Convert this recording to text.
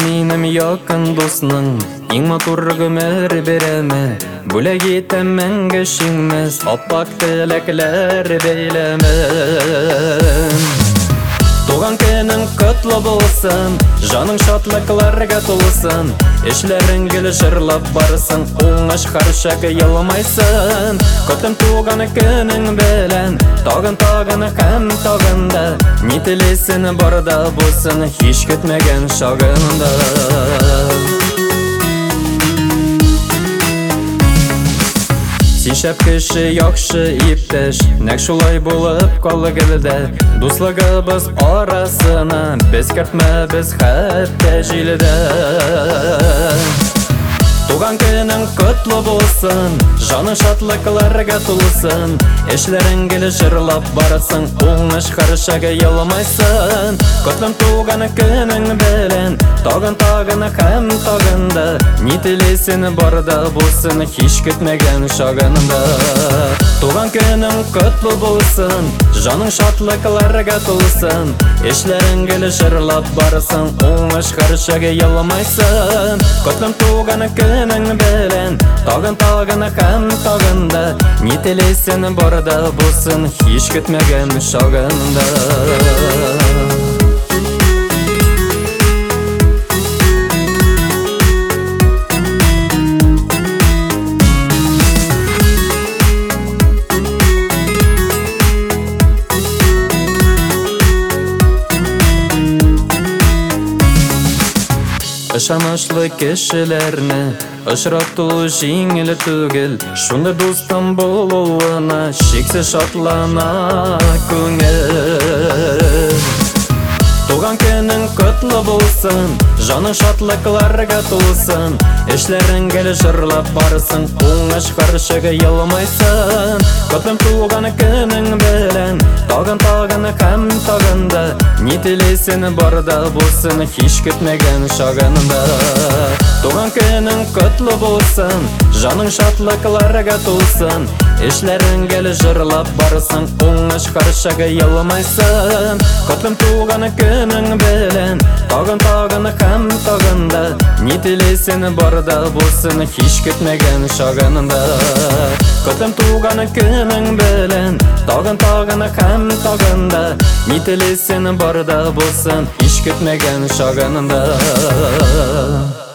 менім якын досның, ең матур гөмір береме. Бүләк етем мәңгі шеңміз, аппақ тілеклер бейлемен. Туған күнің құтлы болсын, жаның шатлықларға толсын. Эшләрің гүлі жырлап барсын, оңаш қаршақ елмайсын. Көтім туған күнің белән, тағын һәм тағында. Не тілесін барда болсын, еш көтмәген шағында. Сен шәп кіші, яқшы иптәш, нәк шулай болып қалы гілді. Дуслығыбыз арасына, біз кіртмә, біз хәтті жилді. Туған күнің құтлы болсын, жаның шатлықларға толсын. Эшләрің гүлі жырлап барсын, оңаш қаршақ елмайсын. Құтлым туған күнің белән, тағын һәм тағында. Не тілесін барда болсын, еш көтмәген шағында. Туған күнің құтлы болсын, жаның шатлықларға толсын. Эшләрің гүлі жырлап барсын, оңаш қаршақ елмайсын. Құтлым туған күнің белән, тағын һәм тағында. Не тілесін барда болсын, еш көтмәген шағында. Ышанышлы кешеләрне очрату жиңел түгел. Шундай дустым болуына шексіз шатлана күңел. Туған күнің құтлы болсын, жаның шатлықларға толсын. Эшләрің гүлі жырлап барсын, оңаш қаршақ елмайсын. Құтлым туған күнің белән, тағын һәм тағында. Не тілесін барда болсын, еш көтмәген шағында. Туған күнің құтлы болсын, жаның шатлықларға толсын. Эшләрің гүлі жырлап барсын, оңаш қаршақ елмайсын. Құтлым туған күнің белән, тағын һәм тағында. Не тілесін барда болсын, еш көтмәген шағында. Құтлым туған күнің белән, тағын һәм тағында. Не тілесін барда болсын, еш көтмәген шағында.